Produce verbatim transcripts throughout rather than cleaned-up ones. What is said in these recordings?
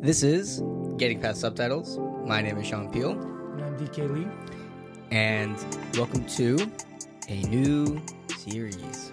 This is Getting Past Subtitles. My name is Sean Peel. And I'm D K Lee. And welcome to a new series.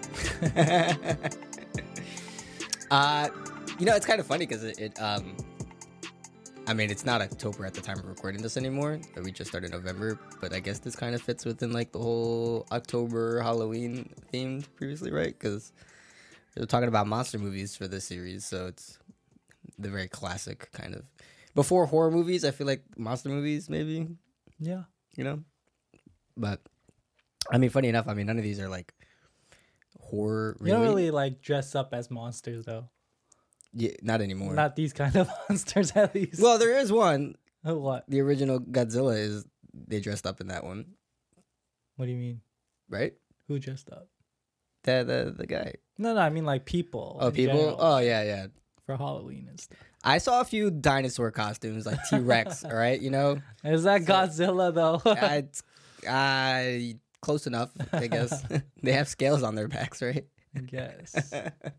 uh, you know, it's kind of funny because it, it, um, I mean, it's not October at the time of recording this anymore. We just started November, but I guess this kind of fits within like the whole October Halloween themed previously, right? Because we were talking about monster movies for this series, so it's the very classic kind of before horror movies. I feel like monster movies, maybe. Yeah, you know. But I mean, funny enough, I mean, none of these are like horror. Really. You don't really like dress up as monsters, though. Yeah, not anymore. Not these kind of monsters, at least. Well, there is one. Oh, what? The original Godzilla is they dressed up in that one. What do you mean? Right? Who dressed up? The the the guy. No, no, I mean like people. Oh, people. General, oh, yeah, yeah. For Halloween and stuff. I saw a few dinosaur costumes, like T-Rex. All right, you know. Is that so, Godzilla though? I, I close enough, I guess. They have scales on their backs, right? I guess.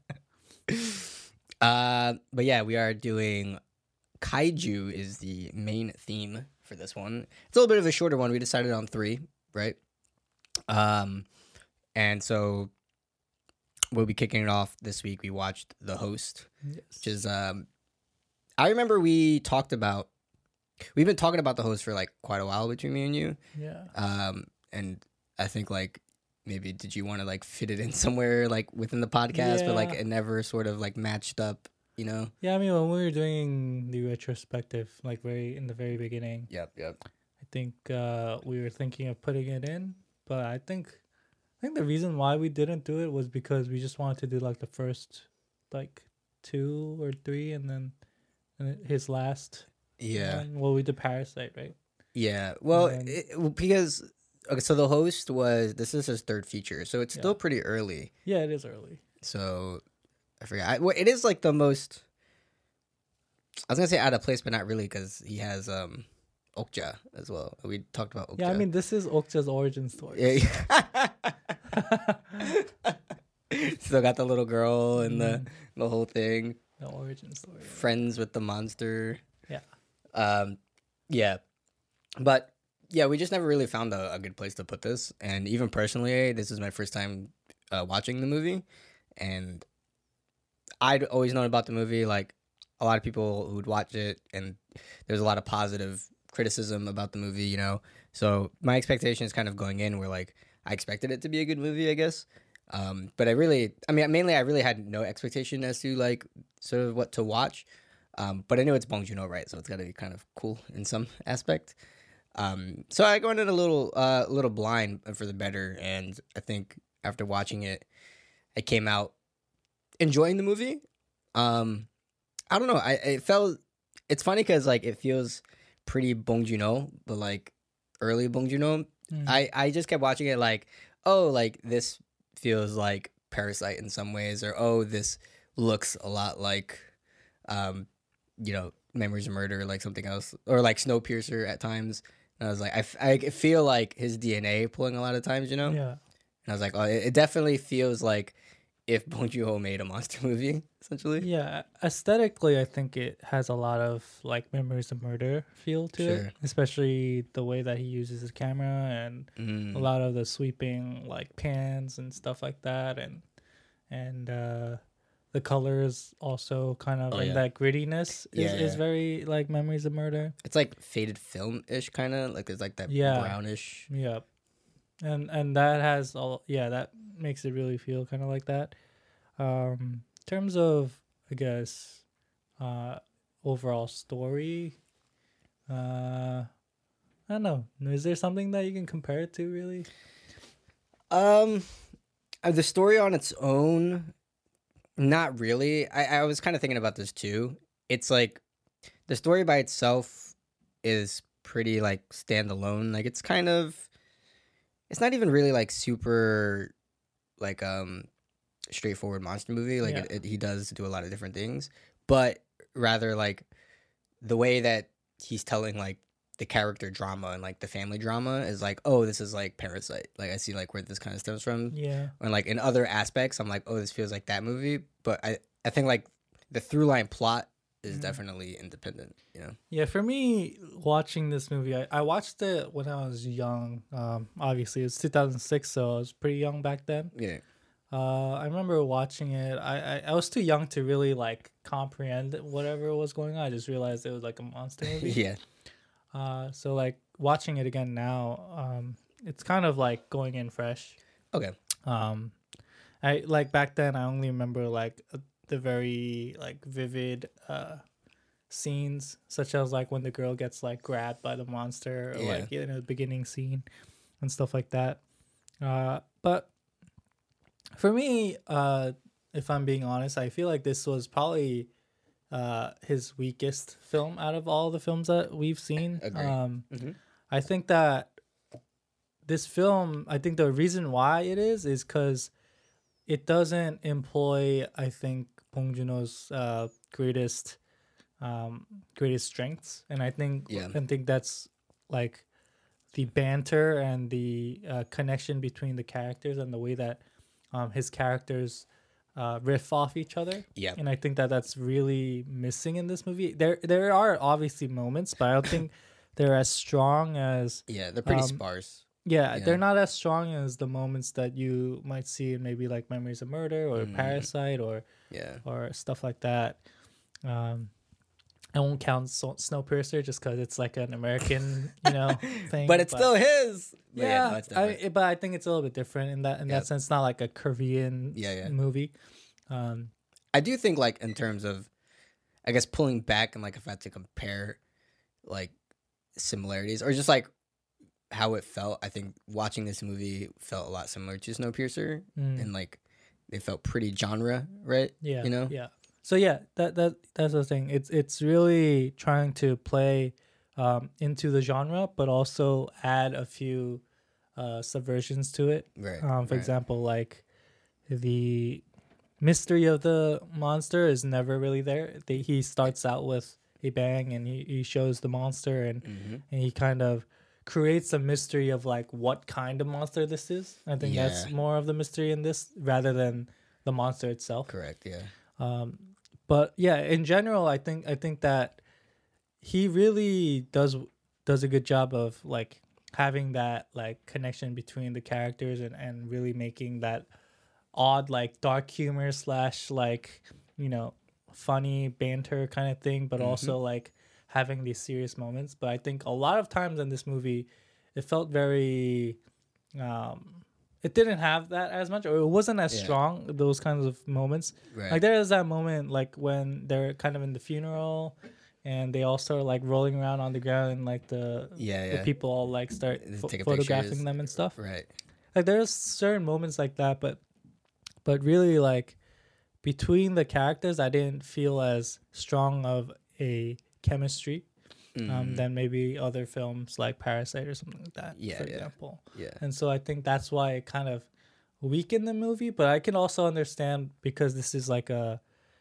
uh, but yeah, we are doing kaiju is the main theme for this one. It's a little bit of a shorter one. We decided on three, right? Um, and so we'll be kicking it off this week. We watched The Host, yes. which is um, I remember we talked about. We've been talking about The Host for like quite a while between me and you. Yeah. Um, and I think like maybe did you want to like fit it in somewhere like within the podcast, yeah. but like it never sort of like matched up, you know? Yeah, I mean when we were doing the retrospective, like very in the very beginning. Yep, yep. I think uh, we were thinking of putting it in, but I think I think the reason why we didn't do it was because we just wanted to do like the first like two or three, and then and his last. Yeah. One. Well, we did Parasite, right? Yeah. Well, then, it, because okay, so The Host was this is his third feature, so it's yeah. still pretty early. Yeah, it is early. So I forgot. I, well, it is like the most. I was gonna say out of place, but not really, because he has um, Okja as well. We talked about Okja. Yeah, I mean this is Okja's origin story. Yeah. Still got the little girl and the the whole thing. The origin story. Friends with the monster. Yeah. Um, yeah, but yeah, we just never really found a, a good place to put this. And even personally, this is my first time uh, watching the movie, and I'd always known about the movie. Like a lot of people who'd watch it, and there's a lot of positive criticism about the movie, you know. So my expectations kind of going in were like I expected it to be a good movie, I guess. Um, but I really, I mean, mainly I really had no expectation as to like sort of what to watch. Um, but I know it's Bong Joon-ho, right? So it's got to be kind of cool in some aspect. Um, so I go in a little, uh, little blind for the better, and I think after watching it, I came out enjoying the movie. Um, I don't know. I it felt it's funny because like it feels pretty Bong Joon-ho, but like early Bong Joon-ho. Mm. I I just kept watching it like, oh, like this feels like Parasite in some ways, or oh, this looks a lot like. Um, you know, Memories of Murder, like something else, or like Snowpiercer at times. And I was like, I, f- I feel like his D N A pulling a lot of times, you know? Yeah. And I was like, oh, it, it definitely feels like if Bong Joon-ho made a monster movie, essentially. Yeah, aesthetically, I think it has a lot of like Memories of Murder feel to Sure. it, especially the way that he uses his camera and mm. a lot of the sweeping like pans and stuff like that, and and uh the colors also kind of, oh, and yeah. that grittiness is, yeah, is yeah. very like Memories of Murder. It's like faded film-ish kind of, like there's like that yeah. brownish. Yeah. And and that has all, yeah, that makes it really feel kind of like that. Um, in terms of, I guess, uh, overall story, uh, I don't know. Is there something that you can compare it to, really? Um, the story on its own, not really. I, I was kind of thinking about this too. It's like the story by itself is pretty like standalone. Like it's kind of, it's not even really like super like um straightforward monster movie. Like yeah. it, it, he does do a lot of different things, but rather like the way that he's telling like the character drama and like the family drama is like, oh, this is like Parasite. Like I see like where this kind of stems from. Yeah. And like in other aspects, I'm like, oh, this feels like that movie. But I, I think like the through line plot is Mm. definitely independent. You know. Yeah, for me, watching this movie, I, I watched it when I was young. Um, obviously, it was two thousand six, so I was pretty young back then. Yeah. Uh, I remember watching it. I, I, I was too young to really like comprehend whatever was going on. I just realized it was like a monster movie. yeah. Uh, so like watching it again now, um, it's kind of like going in fresh. Okay. Um, I like back then. I only remember like uh, the very like vivid uh scenes, such as like when the girl gets like grabbed by the monster, or Yeah. like in the beginning scene and stuff like that. Uh, but for me, uh, if I'm being honest, I feel like this was probably uh his weakest film out of all the films that we've seen. Agree. Um, Mhm. I think that this film, I think the reason why it is is because it doesn't employ, I think, Bong Joon-ho's uh, greatest um, greatest strengths, and I think Yeah. I think that's like the banter and the uh, connection between the characters and the way that um, his characters uh, riff off each other. Yeah. And I think that that's really missing in this movie. There there are obviously moments, but I don't think they're as strong as Yeah. They're pretty um, sparse. yeah, Yeah. they're not as strong as the moments that you might see in maybe like Memories of Murder or Mm. Parasite or Yeah. or stuff like that. Um, I won't count so- Snowpiercer just because it's like an American, you know, thing. But it's still his. But yeah. no, it's I, different. it- but I think it's a little bit different in that in Yeah. that sense. Not like a Korean Yeah, yeah. movie. Um, I do think like in terms of, I guess pulling back and like if I had to compare, like similarities or just like how it felt. I think watching this movie felt a lot similar to Snowpiercer, mm, and like they felt pretty genre, right? yeah, you know? yeah. So yeah, that that that's the thing. It's it's really trying to play um, into the genre, but also add a few uh, subversions to it. Right. Um, for right. example, like the mystery of the monster is never really there. They, he starts out with a bang and he, he shows the monster and, Mhm. and he kind of creates a mystery of like what kind of monster this is. I think that's Yeah. more of the mystery in this rather than the monster itself. Correct. Yeah. Um, but yeah, in general, I think I think that he really does does a good job of like having that like connection between the characters and, and really making that odd like dark humor slash like you know funny banter kind of thing, but Mhm. also like having these serious moments. But I think a lot of times in this movie, it felt very um it didn't have that as much, or it wasn't as Yeah. strong, those kinds of moments. Right. Like there is that moment like when they're kind of in the funeral and they all start like rolling around on the ground and like the, yeah. the Yeah. people all like start They pho- take photographing pictures. them and stuff. Right. Like there's certain moments like that, but but really like between the characters, I didn't feel as strong of a chemistry um, Mhm. than maybe other films like Parasite or something like that, Yeah, for yeah. example. Yeah. And so I think that's why it kind of weakened the movie. But I can also understand because this is like a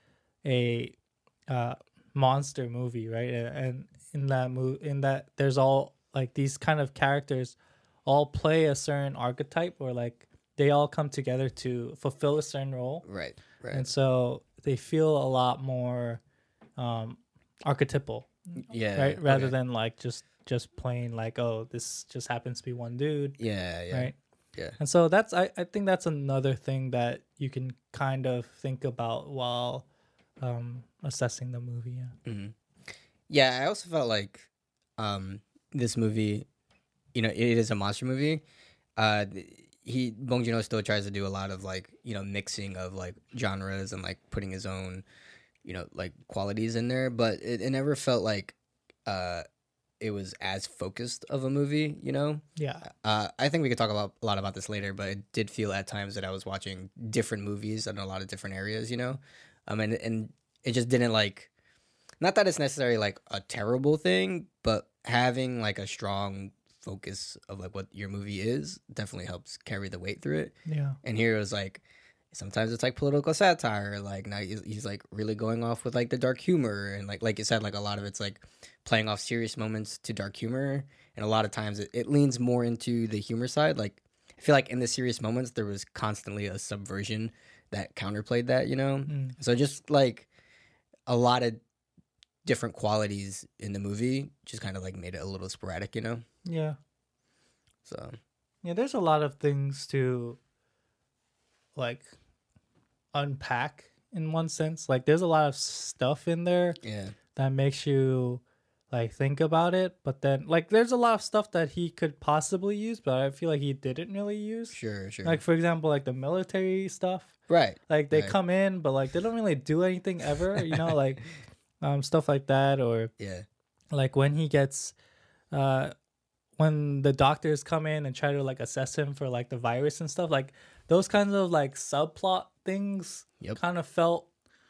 a uh, monster movie, right? A- And in that movie, in that there's all like these kind of characters all play a certain archetype, or like they all come together to fulfill a certain role, Right. Right. and so they feel a lot more um, archetypal, yeah. right? Rather okay. than like just just plain like, oh, this just happens to be one dude, Yeah. Yeah. right? Yeah. And so that's I, I think that's another thing that you can kind of think about while um, assessing the movie. Yeah. hmm Yeah, I also felt like um, this movie, you know, it is a monster movie. Uh, th- he Bong Joon-ho still tries to do a lot of like, you know, mixing of like genres and like putting his own, you know, like qualities in there. But it, it never felt like uh, it was as focused of a movie. You know, Yeah. uh, I think we could talk about a lot about this later. But it did feel at times that I was watching different movies in a lot of different areas. You know, um, and and it just didn't like. Not that it's necessarily like a terrible thing, but having like a strong focus of like what your movie is definitely helps carry the weight through it. Yeah. And here it was like sometimes it's like political satire, like now he's, he's like really going off with like the dark humor, and like like you said, like a lot of it's like playing off serious moments to dark humor, and a lot of times it, it leans more into the humor side. Like I feel like in the serious moments there was constantly a subversion that counterplayed that, you know. Mm. So just like a lot of different qualities in the movie just kind of like made it a little sporadic, you know. Yeah. So Yeah, there's a lot of things to like unpack in one sense. Like there's a lot of stuff in there yeah, that makes you like think about it, but then like there's a lot of stuff that he could possibly use, but I feel like he didn't really use. sure, sure. Like for example, like the military stuff. right. Like they Right. come in, but like they don't really do anything ever, you know, like um stuff like that, or Yeah. like when he gets uh when the doctors come in and try to like assess him for like the virus and stuff, like those kinds of like subplot things Yep. kind of felt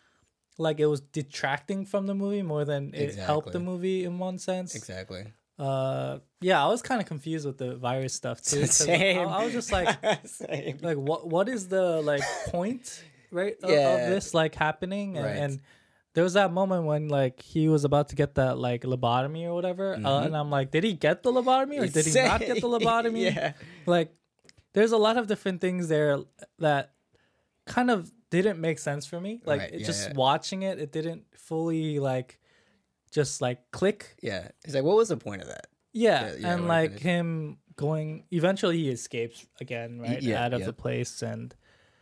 like it was detracting from the movie more than it helped the Exactly. movie in one sense. Exactly. Uh yeah, I was kind of confused with the virus stuff too. 'Cause Same. I, I was just like Same. like what what is the like point right of, Yeah. of this like happening, and, Right. and there was that moment when like he was about to get that like lobotomy or whatever, uh, Mhm. and I'm like, did he get the lobotomy or did he not get the lobotomy? Yeah. Like there's a lot of different things there that kind of didn't make sense for me, like Right, it yeah, just yeah. watching it it didn't fully like just like click. Yeah. It's like, what was the point of that? Yeah, Yeah, yeah, and when I like finished. him going eventually he escapes again, right? yeah, Out of yeah. the place, and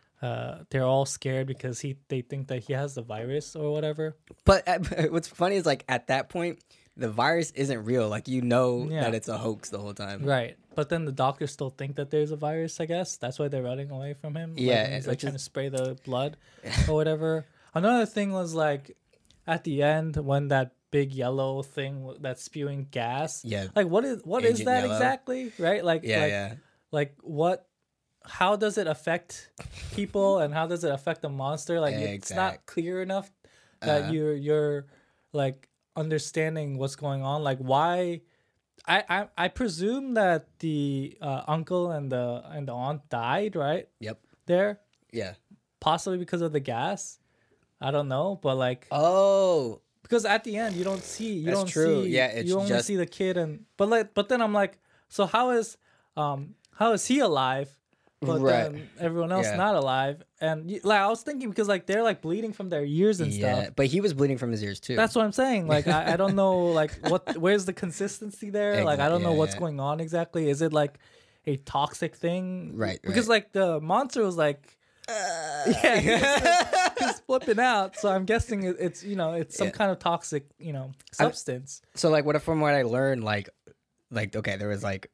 uh they're all scared because he they think that he has the virus or whatever. But uh, what's funny is like at that point, the virus isn't real. Like you know Yeah. that it's a hoax the whole time. Right. But then the doctors still think that there's a virus, I guess. That's why they're running away from him. Like, Yeah, when he's like which trying is- to spray the blood or whatever. Another thing was like at the end when that big yellow thing w- that's spewing gas. Yeah. Like what is what is Agent that Yellow. exactly? Right? Like Yeah. like, yeah. like what how does it affect people and how does it affect the monster? Like it's not Exact. clear enough that Uh-huh. you're you're like understanding what's going on. Like why I, I I presume that the uh, uncle and the and the aunt died right Yep. there, Yeah. possibly because of the gas. I don't know, but like Oh. because at the end you don't see you That's don't true. see Yeah, it's you only just- see the kid, and but like but then I'm like, so how is um how is he alive? But Right. then everyone else Yeah. not alive, and y- like I was thinking because like they're like bleeding from their ears and Yeah. stuff. But he was bleeding from his ears too. That's what I'm saying. Like I, I don't know like what where's the consistency there? Like I Exact- don't know yeah, what's yeah. going on exactly. Is it like a toxic thing? Right, Because right. like the monster was like Uh, yeah, he's, he's flipping out. So I'm guessing it, it's you know it's some Yeah. kind of toxic you know substance. So like what from what I learned, like like okay, there was like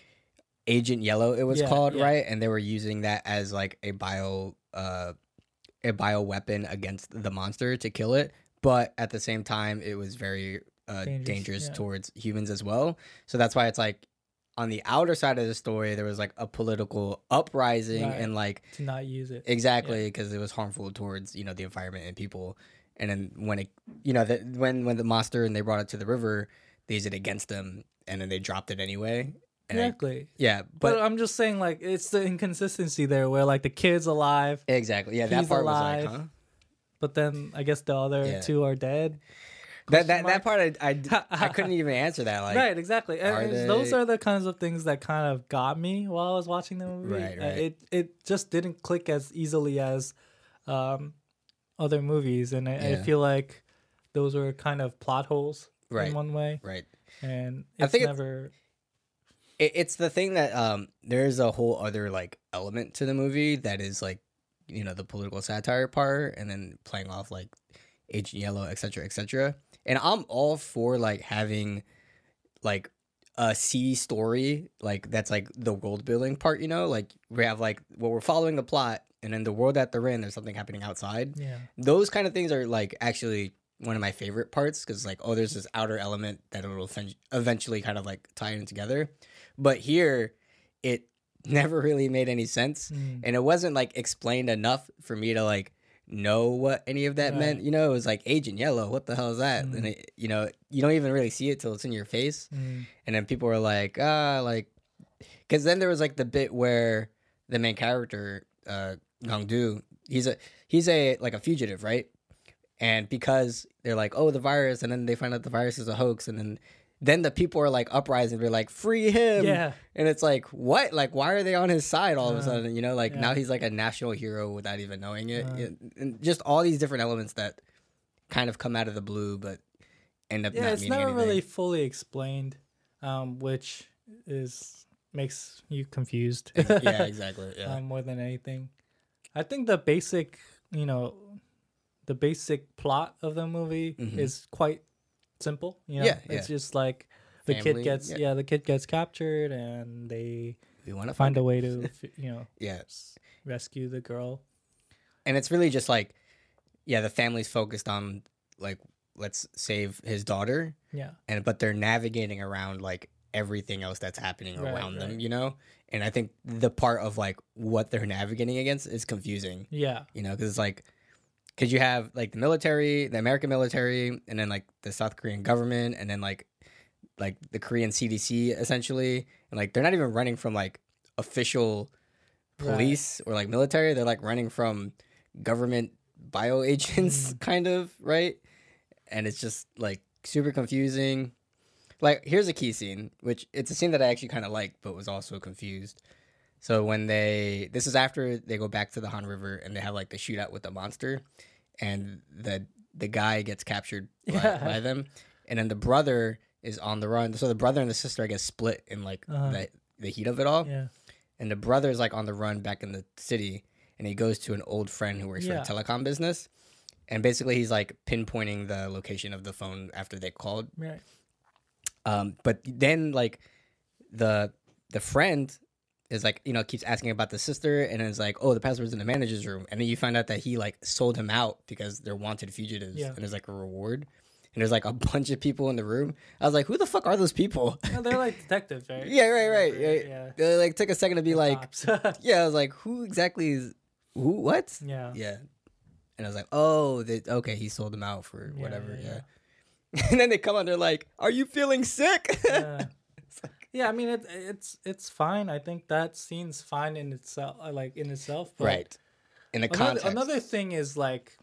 Agent Yellow it was Yeah, called, yeah. right? And they were using that as like a bio uh a bio weapon against the monster to kill it. But at the same time it was very uh Dangerous, dangerous, yeah. towards humans as well. So that's why it's like on the outer side of the story there was like a political uprising Right. and like To not use it. exactly because it was harmful towards you know the environment and people. And then when it you know that when when the monster and they brought it to the river, they used it against them and then they dropped it anyway. And I- Exactly. yeah, But, but, I'm just saying like it's the inconsistency there where like the kid's alive, exactly, yeah, that he's part alive. was like, huh? but then I guess the other Yeah. two are dead. That that, Question that part I, I I couldn't even answer that. Like, Right, exactly. And are it's- those they- are the kinds of things that kind of got me while I was watching the movie. Right, Uh, right. It it just didn't click as easily as um, other movies, and I, I Yeah. feel like those were kind of plot holes Right. in one way, right. and I it's think it's- never. It, it's the thing that um there's a whole other like element to the movie that is like you know the political satire part and then playing off like Agent Yellow, et cetera, et cetera. And I'm all for like having like a C story like that's like the world building part. You know, like we have like well we're following the plot and then the world that they're in, there's something happening outside. Yeah, Those kind of things are like actually one of my favorite parts because like oh there's this outer element that it'll fen- eventually kind of like tie in together, but here it never really made any sense Mm. and it wasn't like explained enough for me to like know what any of that meant. Right. You know, it was like Agent Yellow, what the hell is that? Mm. And it, you know you don't even really see it till it's in your face, Mm. and then people were like ah like because then there was like the bit where the main character uh Gongdu, he's a he's a like a fugitive, right? And because they're like, oh, the virus, and then they find out the virus is a hoax, and then then the people are like uprising, they're like, free him. yeah, And it's like, what? Like, why are they on his side all of a Uh, sudden? You know, like yeah. now he's like a national hero without even knowing it. Uh. It- and just all these different elements that kind of come out of the blue, but end up Yeah, not it's meaning never anything. really fully explained, um, which is makes you confused. Yeah, exactly. Yeah. um, more than anything. I think the basic, you know, the basic plot of the movie Mhm. is quite simple. You know, Yeah, it's yeah. just like the Family, kid gets, yeah. yeah. the kid gets captured, and they We want to find find a it. way to, f- you know, Yeah. s- rescue the girl. And it's really just like, yeah, the family's focused on like, let's save his daughter, Yeah, and but they're navigating around like everything else that's happening Right, around them, right. you know. And I think the part of like what they're navigating against is confusing, yeah, you know, because it's like, because you have like the military, the American military, and then like the South Korean government, and then like like the Korean C D C essentially, and like they're not even running from like official Right. police or like military. They're like running from government bio agents, Mm. kind of, right? And it's just like super confusing. Like, here's a key scene, which it's a scene that I actually kind of liked, but was also confused. So when they, this is after they go back to the Han River and they have like the shootout with the monster, and the the guy gets captured by, Yeah. by them, and then the brother is on the run. So the brother and the sister, I guess, split in like Uh-huh. the the heat of it all. yeah, And the brother is like on the run back in the city, and he goes to an old friend who works Yeah. for a telecom business, and basically he's like pinpointing the location of the phone after they called. right. Um, but then like the the friend is like, you know, keeps asking about the sister, and it's like, oh, the password's in the manager's room, and then you find out that he like sold him out because they're wanted fugitives, Yeah. and there's like a reward, and there's like a bunch of people in the room. I was like, who the fuck are those people? No, they're like detectives, right? Yeah, right, right, Whatever, right. Yeah. They like took a second to be The like, cops. yeah, I was like, who exactly is who? What? yeah. Yeah, and I was like, oh, they, okay, he sold them out for Yeah, whatever. yeah, Yeah, and then they come on, they're like, are you feeling sick? Yeah. Yeah, I mean it, it's it's fine. I think that scene's fine in itself, uh, like in itself. But Right. In the Another, context. another thing is like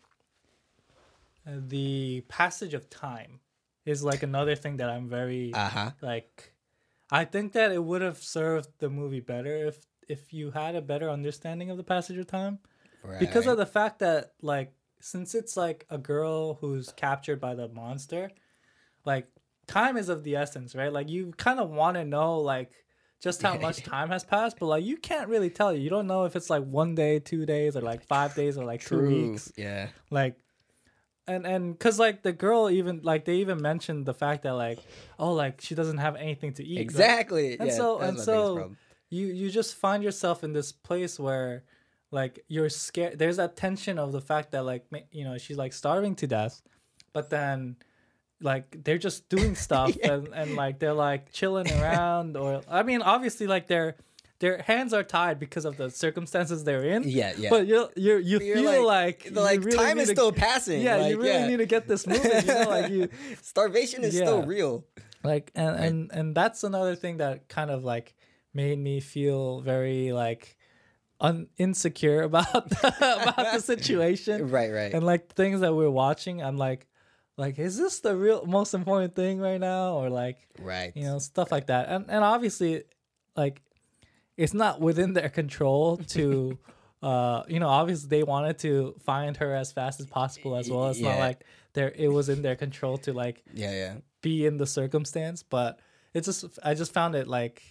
uh, the passage of time is like another thing that I'm very Uh huh. like. I think that it would have served the movie better if if you had a better understanding of the passage of time, Right. because of the fact that like since it's like a girl who's captured by the monster, like time is of the essence, right? Like you kind of want to know like just how much time has passed, but like you can't really tell. You don't know if it's like one day, two days, or like five days, or like two True. weeks. Yeah. Like, and and because like the girl even like they even mentioned the fact that like oh like she doesn't have anything to eat. right? Exactly. And yeah, so- that was and my biggest so- problem. you you just find yourself in this place where like you're scared. There's that tension of the fact that like ma- you know she's like starving to death, but then like they're just doing stuff Yeah. and, and like they're like chilling around, or I mean obviously like their their hands are tied because of the circumstances they're in. Yeah, yeah. But you you you You're feel like, the, like you really time need is to- still passing. yeah like, you really yeah. need to get this moving. You know like you Starvation is still Yeah. real. like and, Right. and and that's another thing that kind of like made me feel very like un- insecure about the, about the situation Right, right. and like things that we're watching. I'm like like is this the real most important thing right now, or like right. you know stuff like that. And and obviously like it's not within their control to uh you know obviously they wanted to find her as fast as possible as well. It's not Yeah. like there it was in their control to like Yeah, yeah. be in the circumstance, but it's just I just found it like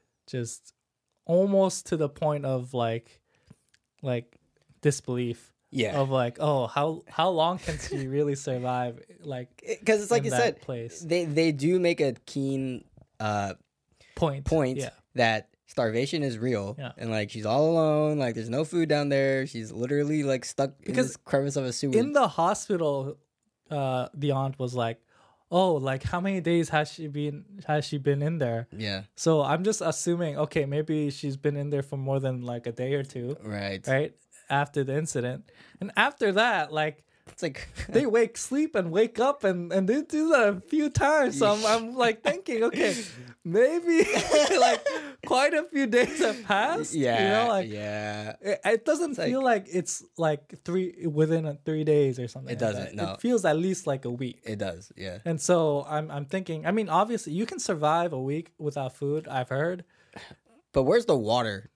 just almost to the point of like like disbelief Yeah. of like oh how how long can she really survive like Because it's like in you that said, place. they they do make a keen uh point point yeah that starvation is real, Yeah. and like she's all alone, like there's no food down there, she's literally like stuck in Because this crevice of a sewer. in the hospital uh the aunt was like oh like how many days has she been has she been in there. yeah, So I'm just assuming okay maybe she's been in there for more than like a day or two, right. right after the incident. And after that like It's like they wake sleep and wake up and and they do that a few times. So I'm, I'm like thinking, okay, maybe like quite a few days have passed. yeah, you know, like yeah. it, it doesn't like- feel like it's like three within a three days or something. It like doesn't, that. no. It feels at least like a week. It does, yeah. And so I'm I'm thinking. I mean, obviously you can survive a week without food. I've heard. But where's the water?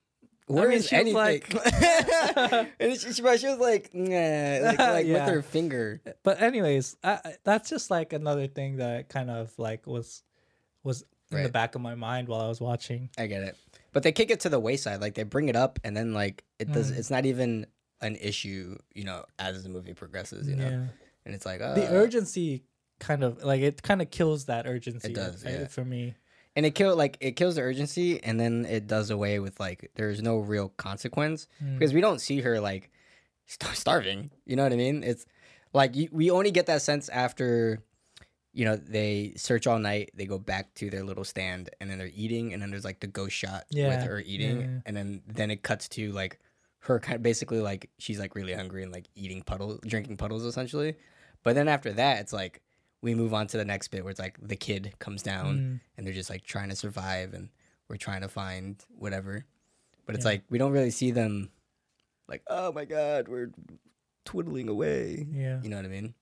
Where I mean, is she was anything? like- and she, she, but she was like, nah, like, like Yeah. with her finger. But anyways, I, I- that's just like another thing that kind of like was was in the Right. back of my mind while I was watching. I get it. But they kick it to the wayside. Like they bring it up, and then like it does. Mm. It's not even an issue, you know, as the movie progresses. You know, Yeah. and it's like uh, The urgency kind of like it kind of kills that urgency. It does, right, yeah. for me. and it kill like it kills the urgency, and then it does away with like there's no real consequence Mm. because we don't see her like star- starving. You know what I mean? It's like you, we only get that sense after, you know, they search all night, they go back to their little stand, and then they're eating, and then there's like the ghost shot Yeah, with her eating, yeah, yeah. and then then it cuts to like her kind of basically like she's like really hungry and like eating puddles, drinking puddles essentially. But then after that, it's like we move on to the next bit where it's like the kid comes down Mm. and they're just like trying to survive, and we're trying to find whatever. But it's Yeah. like we don't really see them like, oh my god, we're twiddling away. Yeah. You know what I mean?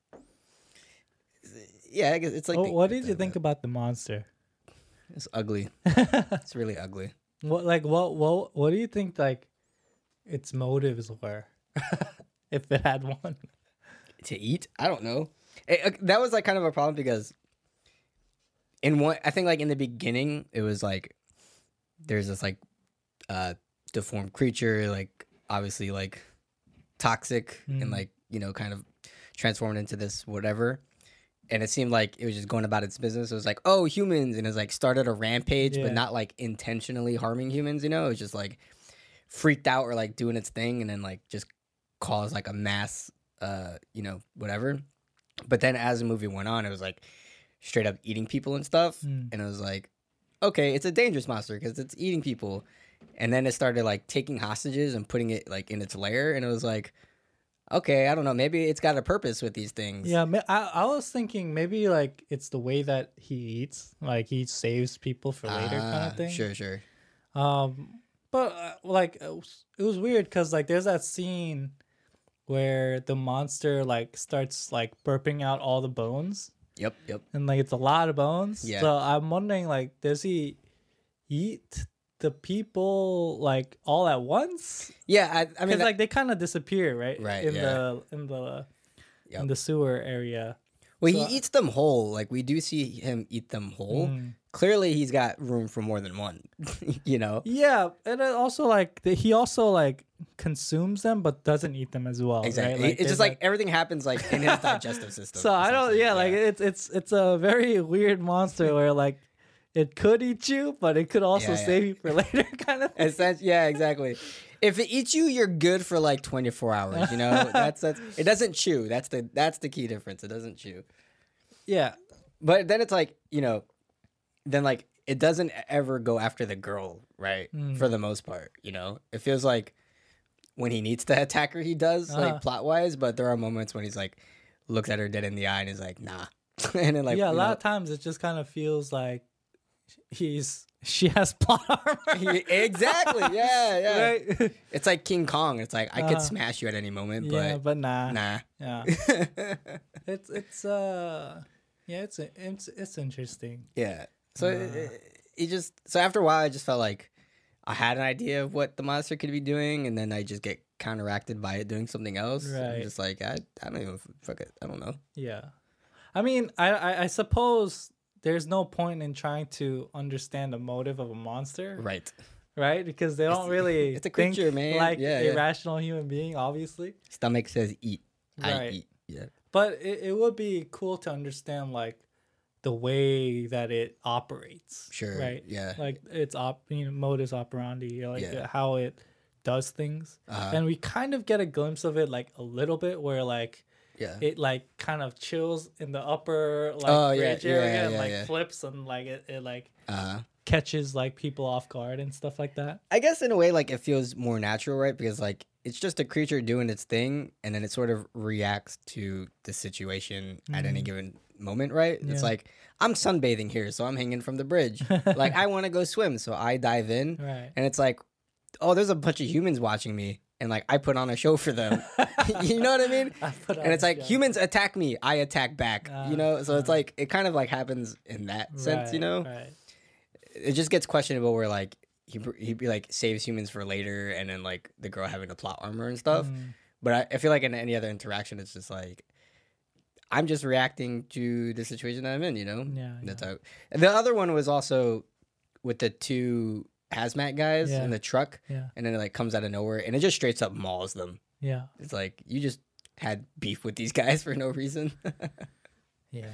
Yeah, I guess it's like. Oh, the- what did the- you think about the monster? It's ugly. It's really ugly. What like what what what do you think like its motives were, if it had one? To eat? I don't know. It, uh, that was like kind of a problem because in one, I think like in the beginning, it was like there's this like uh deformed creature, like obviously like toxic Mm. and like, you know, kind of transformed into this whatever. And it seemed like it was just going about its business. It was like, oh, humans, and it's like started a rampage, Yeah. but not like intentionally harming humans. You know, it was just like freaked out or like doing its thing, and then like just caused like a mass, uh, you know, whatever. But then as the movie went on, it was like straight up eating people and stuff, Mm. and it was like, okay, it's a dangerous monster because it's eating people. And then it started like taking hostages and putting it like in its lair, and it was like, okay, I don't know, maybe it's got a purpose with these things. Yeah, ma- I I was thinking maybe like it's the way that he eats, like he saves people for later kind Ah, of thing. Sure, sure. Um, but uh, like it was, it was weird because like there's that scene where the monster like starts like burping out all the bones, Yep, yep. and like it's a lot of bones. Yeah. So I'm wondering like, does he eat the people like all at once? Yeah, I, I Because mean, that- like they kind of disappear, right? Right, In yeah. the in the Yep. in the sewer area. well, so- he eats them whole. Like we do see him eat them whole. Mm. Clearly, he's got room for more than one. You know. Yeah, and it also like the, he also like consumes them, but doesn't eat them as well. Exactly. Right? it's there's just like everything happens like in his digestive system. So I don't. essentially. Yeah, like it's it's it's a very weird monster where like it could eat you, but it could also Yeah, yeah. save you for later, kind of. Thing. It's that, yeah, exactly. If it eats you, you're good for like twenty-four hours. You know, that's that's. It doesn't chew. That's the that's the key difference. It doesn't chew. Yeah, But then it's like, you know, then like it doesn't ever go after the girl, right? Mm. For the most part, you know, it feels like when he needs to attack her, he does, Uh-huh. like plot wise. But there are moments when he's like looks at her dead in the eye and is like, nah. And then like, yeah. A you lot know, of times it just kind of feels like he's she has plot armor. he- exactly, yeah, yeah. Right. It's like King Kong. It's like I could Uh, smash you at any moment, yeah, but but nah. nah. Yeah. It's it's uh yeah it's it's it's interesting. Yeah. So Uh. it, it, it just so after a while, I just felt like I had an idea of what the monster could be doing, and then I just get counteracted by it doing something else. I'm Right. just like I, I don't even fuck it. I don't know. Yeah, I mean, I, I I suppose there's no point in trying to understand the motive of a monster, Right. right? Because they don't really it's a think creature, man. like Yeah, a yeah. rational human being, obviously. Stomach says eat. I Right. eat. Yeah. But it, it would be cool to understand like the way that it operates. Sure. Right. Yeah. Like its op, you know, modus operandi, like Yeah. uh, how it does things, Uh-huh. and we kind of get a glimpse of it like a little bit, where like. Yeah. It like kind of chills in the upper like Oh, yeah, bridge area yeah, and yeah, like yeah. flips and like it, it like uh catches like people off guard and stuff like that. I guess in a way, like it feels more natural, right? Because like it's just a creature doing its thing, and then it sort of reacts to the situation at any Mhm. given moment, right? It's Yeah. like I'm sunbathing here, so I'm hanging from the bridge. Like I want to go swim, so I dive in, Right. and it's like, oh, there's a bunch of humans watching me, and like I put on a show for them. You know what I mean? I put And on it's a like show. humans attack me, I attack back. Ah, you know, so it's ah. like it kind of like happens in that sense. You Right, know, Right. it just gets questionable where like he he be like saves humans for later, and then like the girl having the plot armor and stuff. Mm. But I, I feel like in any other interaction, it's just like I'm just reacting to the situation that I'm in. You know, Yeah, that's yeah. how. And the other one was also with the two hazmat guys Yeah. in the truck, Yeah, and then it like comes out of nowhere, and it just straight up mauls them. yeah, It's like you just had beef with these guys for no reason. yeah.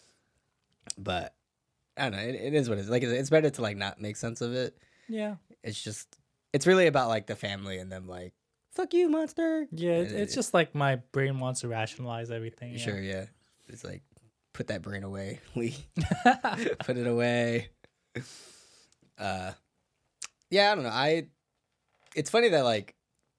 But I don't know. It, it is what it is. Like it's, it's better to like not make sense of it. Yeah, It's just it's really about like the family and them like fuck you monster. yeah. It, And it's it- just like my brain wants to rationalize everything. Yeah. Sure, yeah. It's like put that brain away, Lee. Put it away. Uh, yeah, I don't know. I. It's funny that like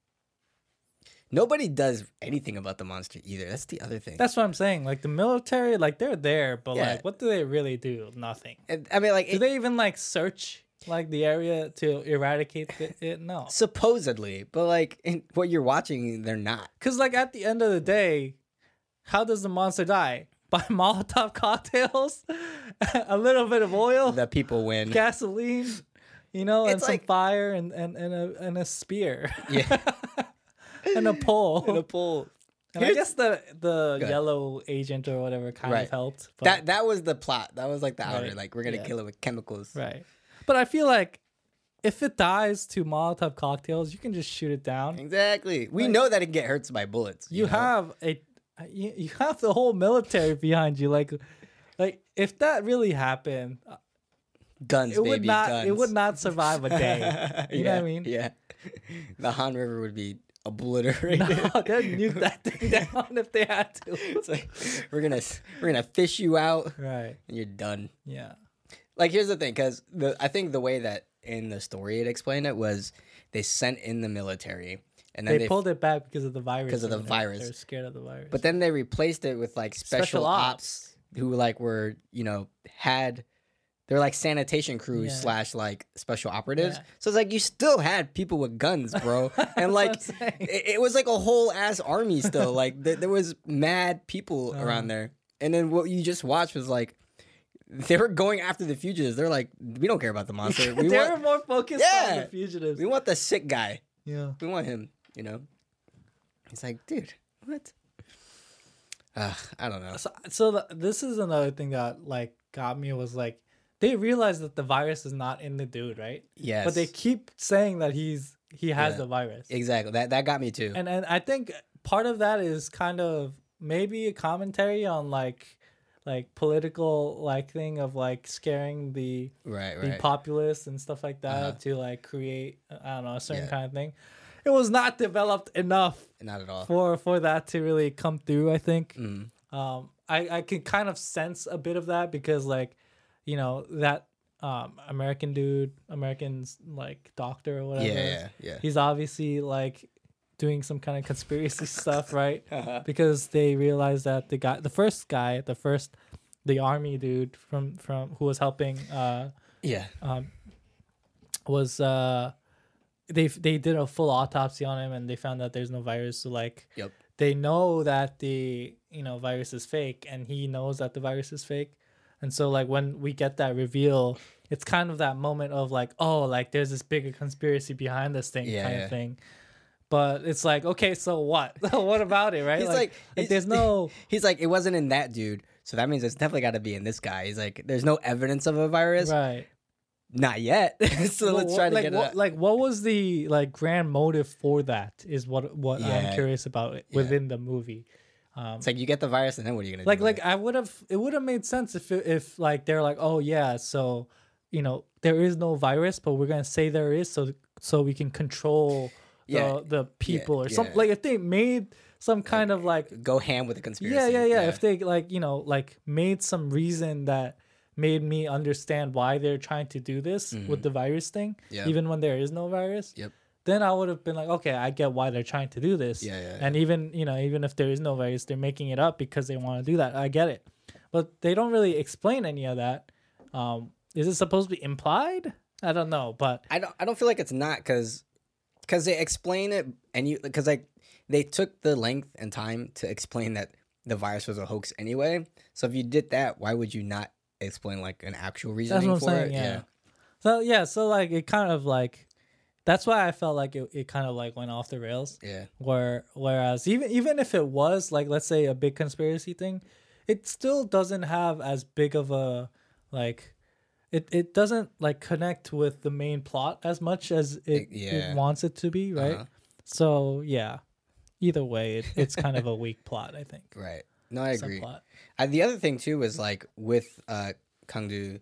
nobody does anything about the monster either. That's the other thing. That's what I'm saying. Like the military, like they're there, but Yeah. like, what do they really do? Nothing. And- I mean, like Do it- they even like search like the area to eradicate the, it? No. supposedly, but like in what you're watching, they're not. Because like at the end of the day, how does the monster die? By Molotov cocktails, a little bit of oil, The people win. gasoline, you know, and It's some like- fire and, and, and a and a spear Yeah, and a pole. in a pool. And I Here's- guess the the ahead. yellow agent or whatever kind Right. of helped. But, That that was the plot. That was like the outer. Right. Like we're gonna Yeah. kill it with chemicals. right. But I feel like if it dies to Molotov cocktails, you can just shoot it down. Exactly. We Like- know that it get hurts by bullets. You know? have a you, you have the whole military behind you. Like like if that really happened, guns, it would baby, not guns. it would not survive a day. You know what I Yeah, mean? Yeah. The Han River would be obliterated. No, they'd nuke that thing down if they had to. It's like we're gonna we're gonna fish you out Right. and you're done. Yeah. Like here's the thing, because the I think the way that in the story it explained it was they sent in the military and then They, they, pulled it back because of the virus. because of the and they're- virus. They're scared of the virus. but then they replaced it with like special, Special ops. ops. who like were you know had they're like sanitation crews Yeah. slash like special operatives. Yeah. So it's like you still had people with guns, bro, and like That's what I'm saying. it, it was like a whole ass army still. Like th- there was mad people Uh. around there, and then what you just watched was like they were going after the fugitives. They're like, we don't care about the monster. We they want were more focused on Yeah. the fugitives. we want the sick guy. Yeah. We want him. You know. It's like, dude, what? Uh, I don't know. So, so the, this is another thing that like got me was like they realized that the virus is not in the dude, right? Yes, But they keep saying that he's he has Yeah. the virus. exactly that that got me too. And and I think part of that is kind of maybe a commentary on like like political like thing of like scaring the right, the right. populace and stuff like that Uh-huh. to like create I don't know a certain Yeah. kind of thing. It was not developed enough Not at all. for for that to really come through, I think. Mm. Um I I can kind of sense a bit of that because like you know that um American dude, American's like doctor or Yeah, whatever. yeah, yeah. He's obviously like doing some kind of conspiracy stuff, right? Uh-huh. Because they realized that the guy, the first guy, the first, the army dude from from who was helping, uh, Yeah, um, was uh, they they did a full autopsy on him and they found that there's no virus. So like, Yep. they know that the you know virus is fake and he knows that the virus is fake, and so like when we get that reveal, it's kind of that moment of like, oh, like there's this bigger conspiracy behind this thing, Yeah, kind yeah. of thing. But it's like, okay, so what? what about it, right? He's like, like- like, he's- there's no he's like, it wasn't in that dude, so that means it's definitely got to be in this guy. He's like, there's no evidence of a virus, right. not yet. so Well, let's what- try to like, get what, it. like what was the like grand motive for that? Is what what Yeah. I'm curious about within the movie. Um, It's like you get the virus, and then what are you gonna like do? with like I would have it would have made sense if it, if like they're like, oh yeah, so you know there is no virus, but we're gonna say there is, so so we can control the Yeah. the people or yeah. something. Like if they made some kind of like it? Go ham with the conspiracy. yeah, yeah, yeah. If they like, you know, like made some reason that made me understand why they're trying to do this with the virus thing, Mm-hmm. Yeah. even when there is no virus, Yep. then I would have been like, okay, I get why they're trying to do this. Yeah, yeah, And even, you know, even if there is no virus, they're making it up because they want to do that. I get it. But they don't really explain any of that. Um, is it supposed to be implied? I don't know, but I don't. I don't feel like it's not because because they explain it, and you because like they took the length and time to explain that the virus was a hoax anyway. So if you did that, why would you not explain like an actual reasoning what I'm for saying, it? yeah. So yeah, so like it kind of like that's why I felt like it, it kind of like went off the rails. Yeah. Where whereas even even if it was like let's say a big conspiracy thing, it still doesn't have as big of a like it, it doesn't like connect with the main plot as much as it, It- yeah. it wants it to be, right? Uh-huh. So yeah. Either way, it, it's kind of a weak plot, I think. Right. No, I agree. Subplot. I, the other thing too was like with uh Kangdu,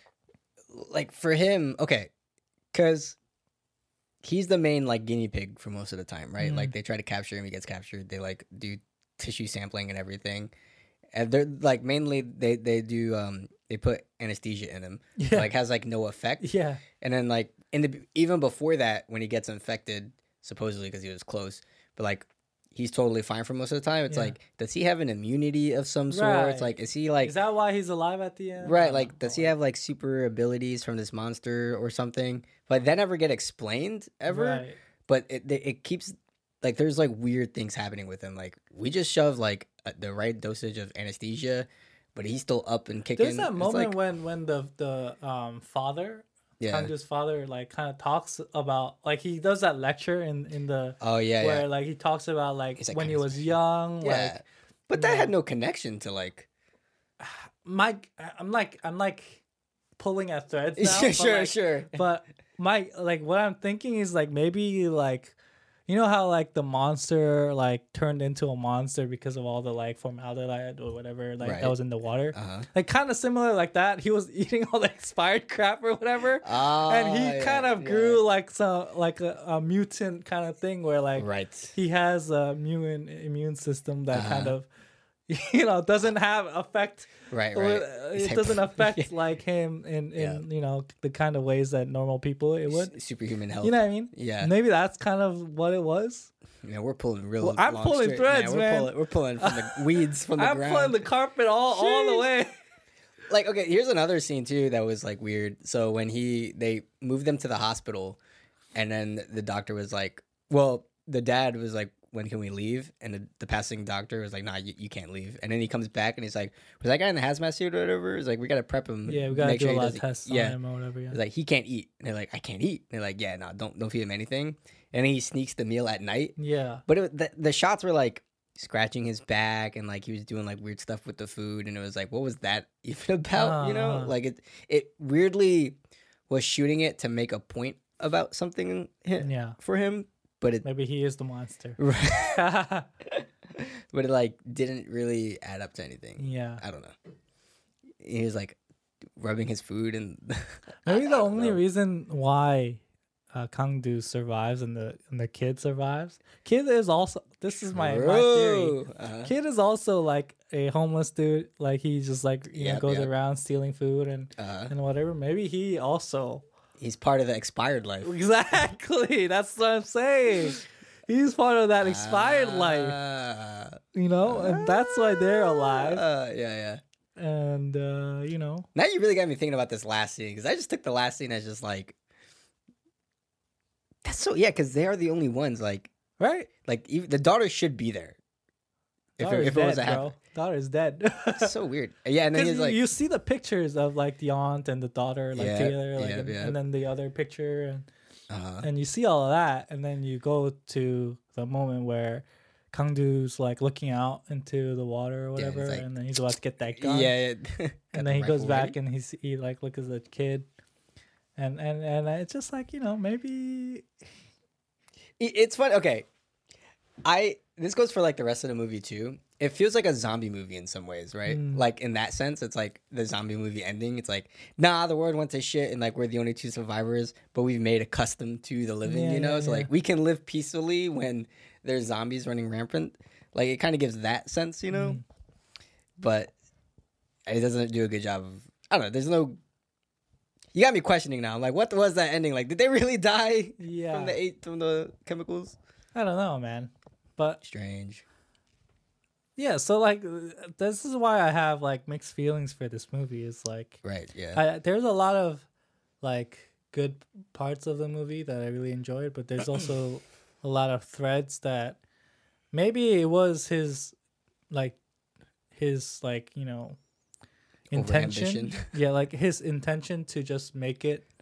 like for him, okay, because he's the main like guinea pig for most of the time, right? Mhm. Like they try to capture him, he gets captured. They like do tissue sampling and everything, and they're like mainly they they do um they put anesthesia in him, Yeah. like has like no effect, Yeah. and then like in the even before that when he gets infected, supposedly because he was close, but like. He's totally fine for most of the time. It's Yeah. like, does he have an immunity of some sort? Right. It's like, is he like Is that why he's alive at the end? I right? don't Like, know. does he have like super abilities from this monster or something? But that never get explained ever. Right. But it it it keeps like there's like weird things happening with him. Like we just shove like uh, the right dosage of anesthesia, but he's still up and kicking. There's that It's moment like, when when the the um father, yeah. Kanju's father, like kind of talks about like he does that lecture in in the Oh yeah, where yeah, like he talks about like, He's like, when he "Can I was smash it?" young, yeah. like But that no. had no connection to like. my I'm like I'm like pulling at threads now. sure, but, sure, like, sure. But my like what I'm thinking is like maybe like you know how like the monster like turned into a monster because of all the like formaldehyde or whatever like Right. that was in the water. Uh-huh. Like kind of similar like that. He was eating all the expired crap or whatever. Oh, And he yeah, kind of yeah. grew like some like a, a mutant kind of thing where like Right. he has a immune immune system that Uh-huh. kind of you know doesn't have effect Right, or, right. uh, It's it like- doesn't affect Yeah. like him in in Yeah. you know the kind of ways that normal people it would. S- superhuman health. You know what I mean? Yeah. Maybe that's kind of what it was. Man, we're pulling real. Well, I'm long pulling straight- threads, we're man. Pulling, we're pulling from the weeds from the I'm ground. pulling the carpet all all the Sheesh. way. Like, okay, here's another scene too that was like weird. So when he they moved them to the hospital, and then the doctor was like, well, the dad was like, when can we leave? And the, the passing doctor was like, nah, you, you can't leave. And then he comes back and he's like, was that guy in the hazmat suit or whatever? He's like, we gotta prep him. Yeah, we gotta make do sure a he lot of doesn't- tests yeah. on him or whatever. Yeah. He's like, he can't eat. And they're like, I can't eat. And they're like, yeah, no, don't don't feed him anything. And then he sneaks the meal at night. yeah. But it, the, the shots were like scratching his back and like he was doing like weird stuff with the food, and it was like, what was that even about? You know, Uh-huh. like it it weirdly was shooting it to make a point about something hi- Yeah. for him, but it Maybe he is the monster. but it like didn't really add up to anything. yeah. I don't know. He was like rubbing his food and Maybe I the don't only know. reason why uh, Kangdu survives and the and the kid survives. Kid is also this is my, my theory. True. Uh-huh. Kid is also like a homeless dude. Like he just like you know Yep, goes yep. around stealing food and Uh-huh. and whatever. Maybe he also He's part of the expired life. exactly. That's what I'm saying. He's part of that expired life, Ah. you know, and that's why they're alive. Uh, yeah, yeah. And uh, you know, Now you really got me thinking about this last scene because I just took the last scene as just like that's so yeah because they are the only ones like right? like even the daughter should be there if Daughter's it, if it was a dead, happen. bro. Daughter's dead. It's so weird. Yeah, and then Because he's like you see the pictures of like the aunt and the daughter, like Yeah, Taylor, like, yeah, and, yeah. and then the other picture, and uh, and you see all of that, and then you go to the moment where Kangdu's like looking out into the water or Yeah, he's whatever, like- and then he's about to get that gun, yeah, yeah. and then he goes back and he's he like looks at the kid, and and and it's just like you know maybe It- it's fun. Okay, I this goes for like the rest of the movie too. It feels like a zombie movie in some ways, right? Mm. Like in that sense, it's like the zombie movie ending. It's like, nah, the world went to shit, and like we're the only two survivors, but we've made accustomed to the living. Yeah, you know, yeah, so yeah. like we can live peacefully when there's zombies running rampant. Like it kind of gives that sense, you know. Mm. But it doesn't do a good job of. I don't know. There's no. You got me questioning now. I'm like, what was that ending? Like, did they really die yeah from the eight from the chemicals? I don't know, man, but Strange. yeah, so like uh, this is why I have like mixed feelings for this movie. Is like. Right. Yeah. I, there's a lot of like good parts of the movie that I really enjoyed, but there's also a lot of threads that maybe it was his like his like you know intention Over-ambition. yeah like his intention to just make it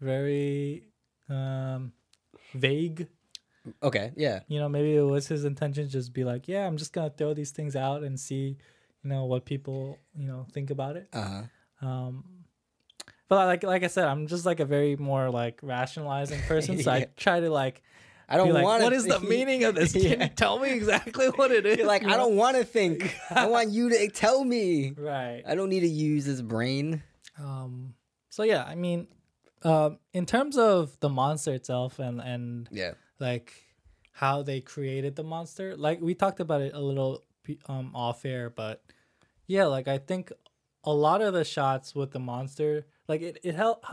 very um, vague. Okay, yeah. You know, maybe it was his intention to just be like, yeah, I'm just gonna throw these things out and see, you know, what people, you know, think about it. Uh huh. Um, but like like I said, I'm just like a very more like rationalizing person, so I Yeah. try to like I don't be like, want. what is the meaning of this? Can Yeah. you tell me exactly what it is? You're like, You I know? don't want to think. I want you to tell me. Right. I don't need to use this brain. Um. So yeah, I mean, um, in terms of the monster itself and and Yeah. like how they created the monster, like we talked about it a little um off air, but yeah, like I think a lot of the shots with the monster, like it it held,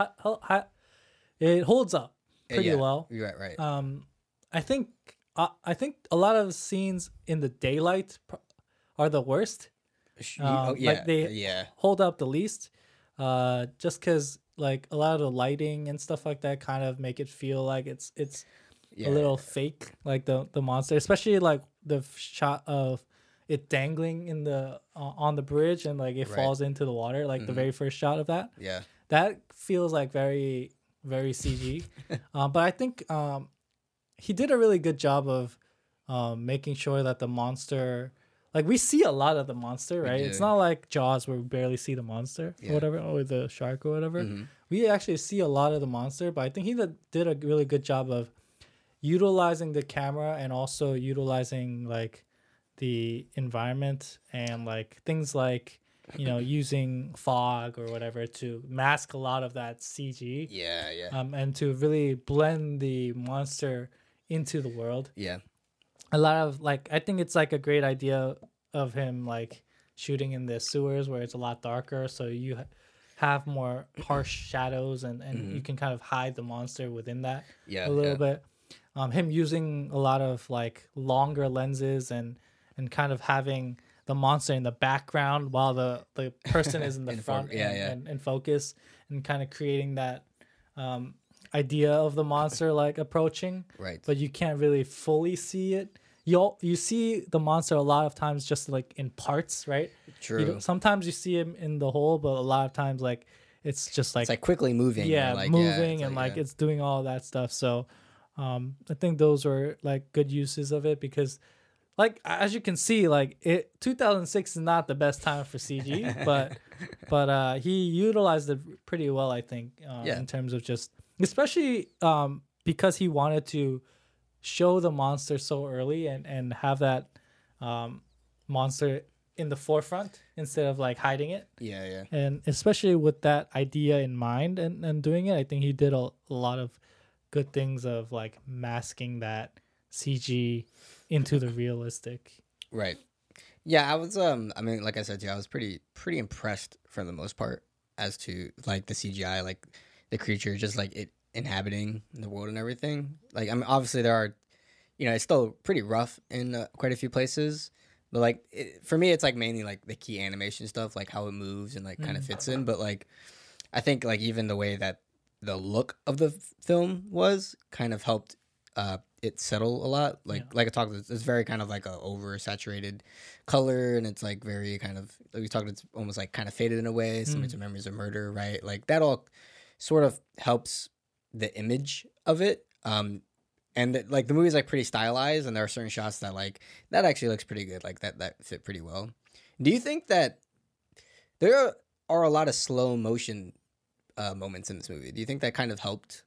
it holds up pretty Yeah. well. You're right. Right. Um, I think uh, I think a lot of scenes in the daylight pr- are the worst. Sh- um, oh, like yeah. they- yeah. Hold up the least, uh, just because like a lot of the lighting and stuff like that kind of make it feel like it's it's Yeah. a little fake, like the the monster, especially like the f- shot of it dangling in the uh, on the bridge and like it Right. falls into the water, like the Mhm. very first shot of that. Yeah. That feels like very very C G. um, but I think um, he did a really good job of um, making sure that the monster, like we see a lot of the monster, We right? do. It's not like Jaws where we barely see the monster Yeah. or whatever, or the shark or whatever. Mhm. We actually see a lot of the monster, but I think he did, did a really good job of utilizing the camera and also utilizing like the environment and like things like, you know, using fog or whatever to mask a lot of that C G. Yeah. Yeah. Um, and to really blend the monster into the world. Yeah. A lot of like, I think it's like a great idea of him like shooting in the sewers where it's a lot darker, so you ha- have more harsh shadows and and Mhm. you can kind of hide the monster within that Yeah. a little yeah. bit. Um, him using a lot of like longer lenses and and kind of having the monster in the background while the the person is in the In fo- front yeah, and, yeah. And, and focus, and kind of creating that um, idea of the monster like approaching, Right. but you can't really fully see it. You you see the monster a lot of times just like in parts, right? True. You don't- sometimes you see him in the whole, but a lot of times like it's just like, it's like quickly moving. or yeah, like, moving it's and like yeah. it's doing all that stuff. So um, I think those were like good uses of it because, like as you can see, like it two thousand six is not the best time for C G, but but uh, he utilized it pretty well, I think, uh, Yeah. in terms of just especially um, because he wanted to show the monster so early and and have that um, monster in the forefront instead of like hiding it. Yeah. Yeah. And especially with that idea in mind and, and doing it, I think he did a, a lot of good things of like masking that C G into the realistic. Right. Yeah, I was um I mean like I said to you, I was pretty pretty impressed for the most part as to like the C G I, like the creature just like it inhabiting the world and everything. Like I mean obviously there are, you know, it's still pretty rough in uh, quite a few places, but like it, for me it's like mainly like the key animation stuff, like how it moves and like kind of Mm. fits in, but like I think like even the way that the look of the f- film was kind of helped uh it settle a lot. Like Yeah. like I talked, it's, it's very kind of like a oversaturated color, and it's like very kind of like we talked. It's almost like kind of faded in a way, similar Mm. to Memories of Murder, right? Like that all sort of helps the image of it. Um, and it, like the movie's like pretty stylized, and there are certain shots that like that actually looks pretty good. Like that that fit pretty well. Do you think that there are, are a lot of slow motion uh, moments in this movie? Do you think that kind of helped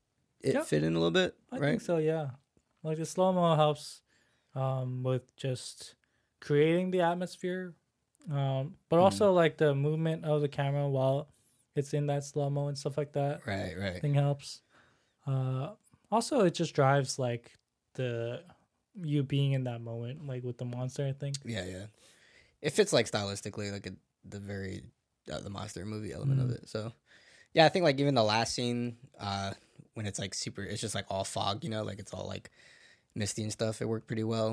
it Yeah. fit in a little bit? I right? think so, yeah. Like the slow mo helps um, with just creating the atmosphere, um, but Mhm. also like the movement of the camera while it's in that slow mo and stuff like that. Right, I right. think helps. Uh, also, it just drives like the you being in that moment, like with the monster. I think. Yeah, yeah. It fits like stylistically, like a, the very uh, the monster movie element of Mhm. it. So, yeah, I think like even the last scene, uh, when it's like super, it's just like all fog, you know, like it's all like misty and stuff. It worked pretty well,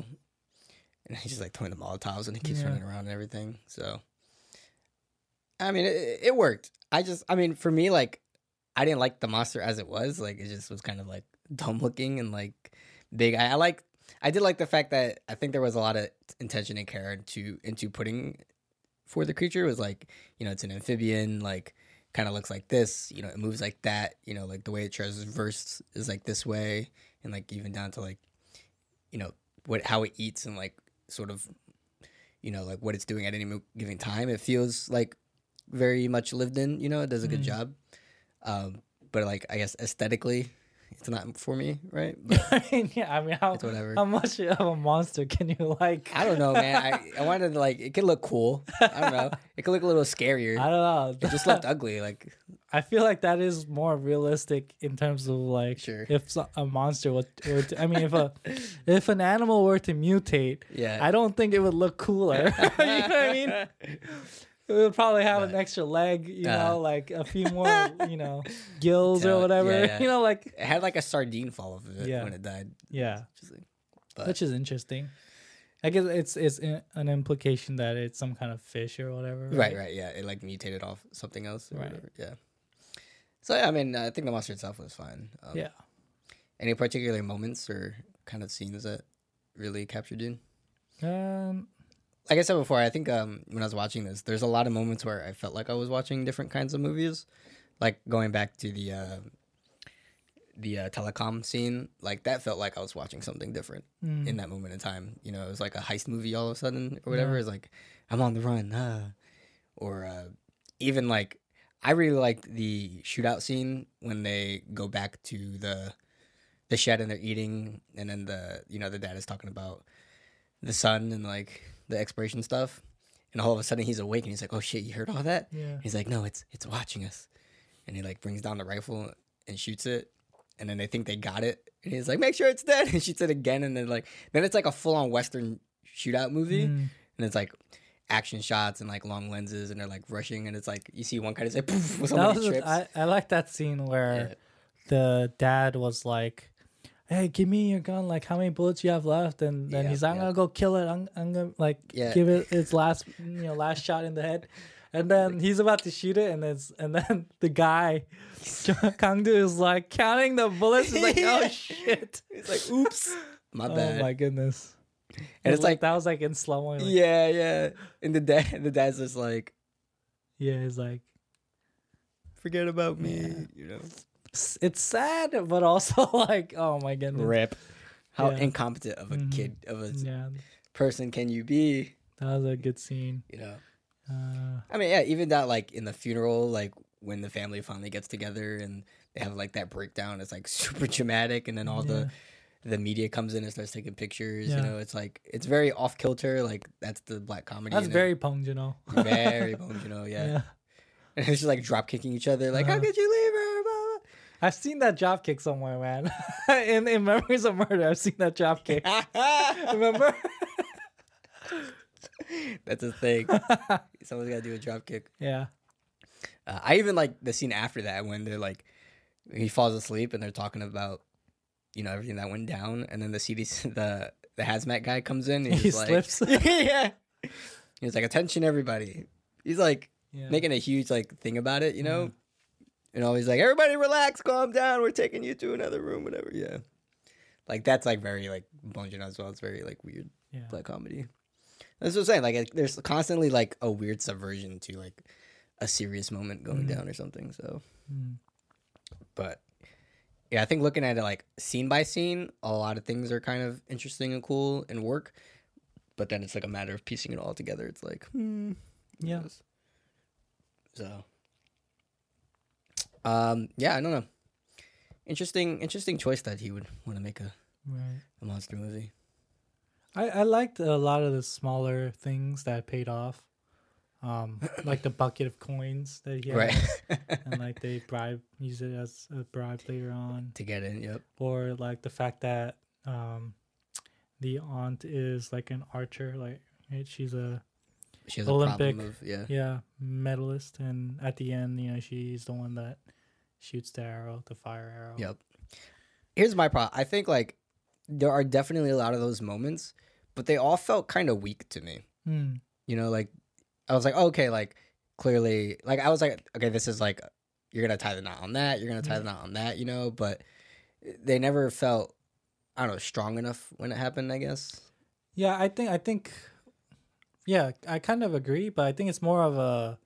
and he's just like throwing the Molotovs and he keeps Yeah. running around and everything. So, I mean, it, it worked. I just, I mean, for me, like, I didn't like the monster as it was. Like, it just was kind of like dumb looking and like big. I, I like, I did like the fact that I think there was a lot of intention and care into into putting for the creature. It was like, you know, it's an amphibian, like kind of looks like this, you know, it moves like that, you know, like the way it traverses is like this way, and like even down to like, you know, what how it eats and like sort of, you know, like what it's doing at any mo- given time. It feels like very much lived in, you know, it does a good Mm. job. Um, but like I guess aesthetically, it's not for me, right? But I mean, yeah, I mean, how it's whatever. how much of a monster can you like? I don't know, man. I, I wanted to like it could look cool. I don't know. It could look a little scarier. I don't know. It just looked ugly. Like I feel like that is more realistic in terms of like Sure. if so- a monster would, were to, I mean, if a if an animal were to mutate, yeah, I don't think it would look cooler. You know what I mean? It would probably have an But- extra leg, you Uh. know, like a few more, you know, gills Tail- or whatever. yeah, yeah. You know, like it had like a sardine fall off of it Yeah. when it died. yeah, Just like, but which is interesting. I guess it's it's in- an implication that it's some kind of fish or whatever. right, right, yeah. It like mutated off something else. Or Right. whatever. Yeah. So yeah, I mean, I think the monster itself was fine. Um, Yeah. Any particular moments or kind of scenes that really captured you? Um. Like I said before, I think um, when I was watching this, there's a lot of moments where I felt like I was watching different kinds of movies. Like going back to the uh, the uh, telecom scene, like that felt like I was watching something different mm, in that moment in time. You know, it was like a heist movie all of a sudden or whatever. Yeah. It's like I'm on the run, ah. Or uh, even like I really liked the shootout scene when they go back to the the shed and they're eating, and then the you know the dad is talking about the sun and like the expiration stuff, and all of a sudden he's awake and he's like, "Oh shit, you heard all that?" yeah. He's like, "No, it's it's watching us," and he like brings down the rifle and shoots it, and then they think they got it, and he's like, "Make sure it's dead," and shoots it again, and then like then it's like a full on western shootout movie, Mm. and it's like action shots and like long lenses, and they're like rushing, and it's like you see one kind of say poof when That somebody was trips. I, I like that scene where the dad was like, "Hey, give me your gun. Like, how many bullets you have left?" And then Yeah, he's like, "I'm yeah. gonna go kill it. I'm, I'm gonna like Yeah. give it its last, you know, last shot in the head." And then he's about to shoot it, and it's and then the guy, Kangdu, is like counting the bullets. He's like, "Oh Yeah. shit!" It's like, "Oops, my bad." Oh my goodness! And it's like, that was like in slow mo. Like, yeah, yeah. And the dad, the dad's just like, yeah, it's like "Forget about me," Yeah. you know. s- it's sad, but also like, oh my goodness. Rip. How Yeah. incompetent of a Mhm. kid, of a Yeah, person can you be? that was a good scene. You know. Uh, I mean, yeah, even that, like in the funeral, like when the family finally gets together and they have like that breakdown, it's like super dramatic, and then all Yeah. the the media comes in and starts taking pictures. Yeah. You know, it's like it's very off kilter. Like that's the black comedy. that's in it. very Pong, you know. very bones, you know. Yeah. Yeah. And it's just like drop kicking each other. Like, how Uh-huh. could you leave her? Blah, blah. I've seen that drop kick somewhere, man. in in Memories of Murder, I've seen that drop kick. Remember? That's a thing. Someone's got to do a drop kick. Yeah. Uh, I even like the scene after that when they're like, he falls asleep and they're talking about, you know, everything that went down, and then the C D C, the the hazmat guy comes in. And He he's like, slips. yeah. He's like, attention, everybody. He's like Yeah. making a huge like thing about it, you know. And always like, everybody relax, calm down. We're taking you to another room, whatever. Yeah. Like that's like very like Bong Joon-ho as well. It's very like weird yeah. black comedy. That's what I'm saying. Like it- there's constantly like a weird subversion to like a serious moment going Mhm. down or something. So, Mm. but yeah, I think looking at it like scene by scene, a lot of things are kind of interesting and cool and work. But then it's like a matter of piecing it all together. It's like, hmm, who Yeah. knows? So, um, yeah, I don't know. Interesting, interesting choice that he would want to make a, Right. a monster movie. I, I liked a lot of the smaller things that paid off. Um, like the bucket of coins that he had. Right. And like they bribe use it as a bribe later on. To get in, yep. Or like the fact that um the aunt is like an archer, like right? She's a She has Olympic, a problem of, yeah. yeah, medalist, and at the end, you know, she's the one that shoots the arrow, the fire arrow. Yep. Here's my problem. I think like there are definitely a lot of those moments, but they all felt kind of weak to me. Hmm. You know, like I was like, okay, like clearly, like I was like, okay, this is like you're gonna tie the knot on that, you're gonna tie Yeah. the knot on that, you know, but they never felt, I don't know, strong enough when it happened. I guess. Yeah, I think I think yeah, I kind of agree, but I think it's more of a